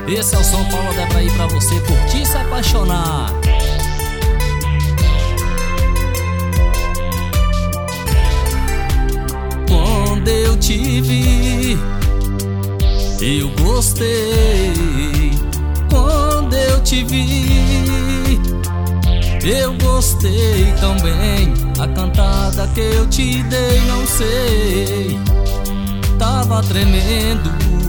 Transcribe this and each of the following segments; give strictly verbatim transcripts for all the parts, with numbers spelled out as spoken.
Esse é o som Paulo Debraí pra você curtir e se apaixonar. Quando eu te vi, eu gostei. Quando eu te vi, eu gostei também. A cantada que eu te dei, não sei, tava tremendo.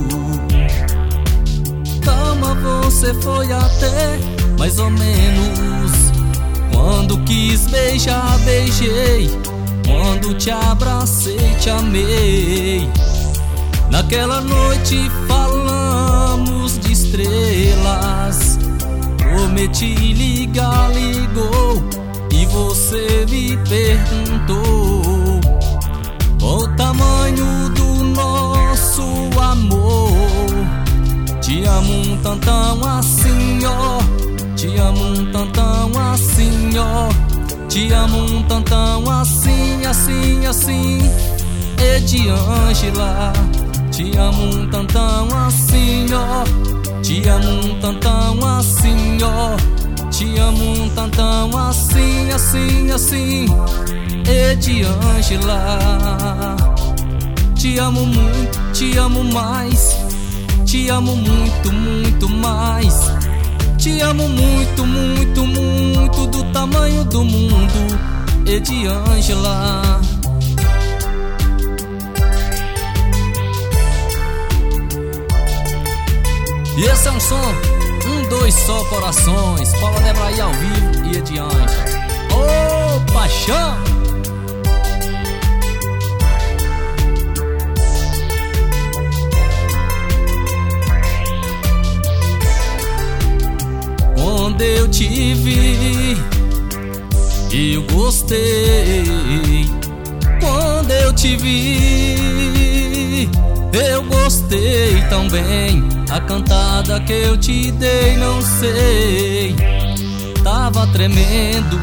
Calma, você foi até mais ou menos. Quando quis beijar, beijei. Quando te abracei, te amei. Naquela noite falamos de estrelas. Prometi ligar, ligou, e você me perguntou qual o tamanho do nosso amor. Te amo um tantão assim, ó. Te amo um tantão assim, ó. Te amo um tantão assim, assim, assim. Ediângela, te amo um tantão assim, ó. Te amo um tantão assim, ó. Te amo um tantão assim, assim, assim. Ediângela, te amo muito, te amo mais. Te amo muito, muito mais. Te amo muito, muito, muito, do tamanho do mundo. Ediângela. E esse é um som, um, dois só corações. Paulo Debraí ao vivo e Ediângela. Ô, oh, paixão! Quando eu te vi, eu gostei. Quando eu te vi, eu gostei também. A cantada que eu te dei, não sei, tava tremendo.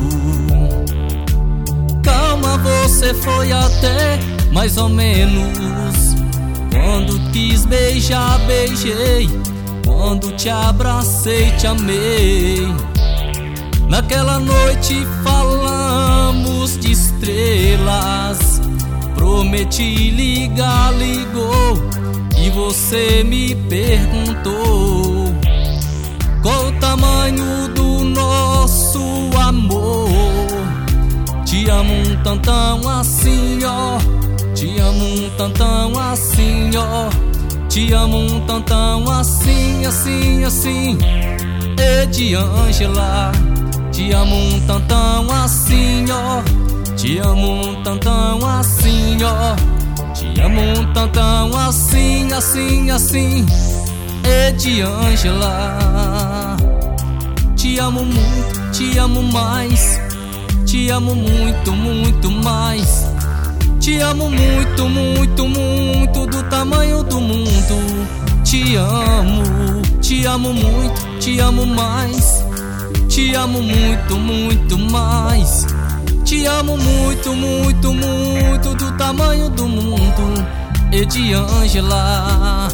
Calma, você foi até mais ou menos. Quando quis beijar, beijei. Quando te abracei, te amei. Naquela noite falamos de estrelas. Prometi ligar, ligou, e você me perguntou qual o tamanho do nosso amor. Te amo um tantão assim, ó. Te amo um tantão assim, ó. Te amo um tantão assim, assim, assim. Ediângela, te amo um tantão assim, ó. Te amo um tantão assim, ó. Te amo um tantão assim, assim, assim. Ediângela, te amo muito, te amo mais. Te amo muito, muito mais. Te amo muito, muito, muito, do tamanho do mundo. Te amo, te amo muito, te amo mais. Te amo muito, muito mais. Te amo muito, muito, muito, do tamanho do mundo. Ediângela.